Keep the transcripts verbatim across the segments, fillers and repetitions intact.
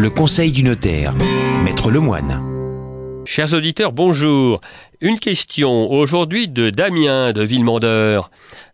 Le conseil du notaire, Maître Lemoine. Chers auditeurs, bonjour. Une question aujourd'hui de Damien de Villemandeur.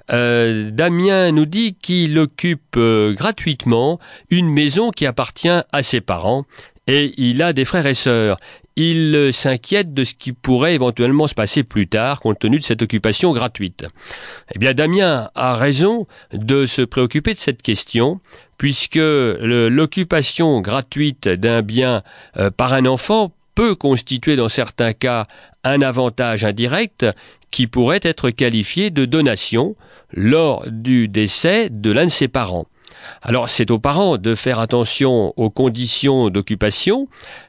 Euh, Damien nous dit qu'il occupe euh, gratuitement une maison qui appartient à ses parents et il a des frères et sœurs. Il euh, s'inquiète de ce qui pourrait éventuellement se passer plus tard compte tenu de cette occupation gratuite. Eh bien, Damien a raison de se préoccuper de cette question puisque le, l'occupation gratuite d'un bien euh, par un enfant peut constituer dans certains cas un avantage indirect qui pourrait être qualifié de donation lors du décès de l'un de ses parents. Alors c'est aux parents de faire attention aux conditions d'occupation.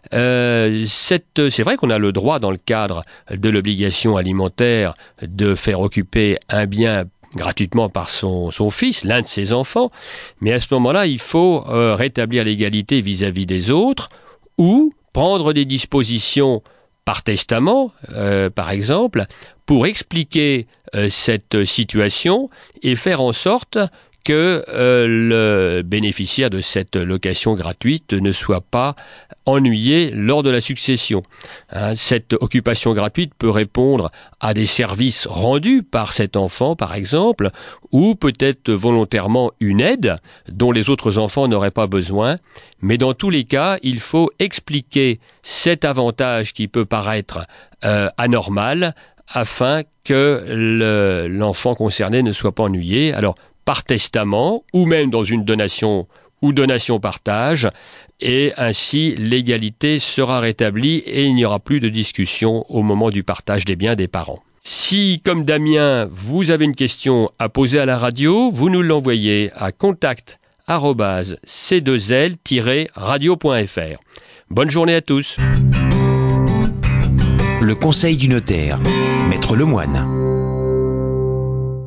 Euh, cette, c'est vrai qu'on a le droit dans le cadre de l'obligation alimentaire de faire occuper un bien gratuitement par son, son fils, l'un de ses enfants, mais à ce moment-là il faut euh, rétablir l'égalité vis-à-vis des autres ou prendre des dispositions par testament, euh, par exemple, pour expliquer euh, cette situation et faire en sorte que euh, le bénéficiaire de cette location gratuite ne soit pas ennuyé lors de la succession. Hein, cette occupation gratuite peut répondre à des services rendus par cet enfant, par exemple, ou peut-être volontairement une aide dont les autres enfants n'auraient pas besoin. Mais dans tous les cas, il faut expliquer cet avantage qui peut paraître euh, anormal afin que le, l'enfant concerné ne soit pas ennuyé. Alors, par testament ou même dans une donation ou donation-partage, et ainsi l'égalité sera rétablie et il n'y aura plus de discussion au moment du partage des biens des parents. Si, comme Damien, vous avez une question à poser à la radio, vous nous l'envoyez à contact arobase c deux l tiret radio point f r. Bonne journée à tous. Le conseil du notaire, Maître Lemoine.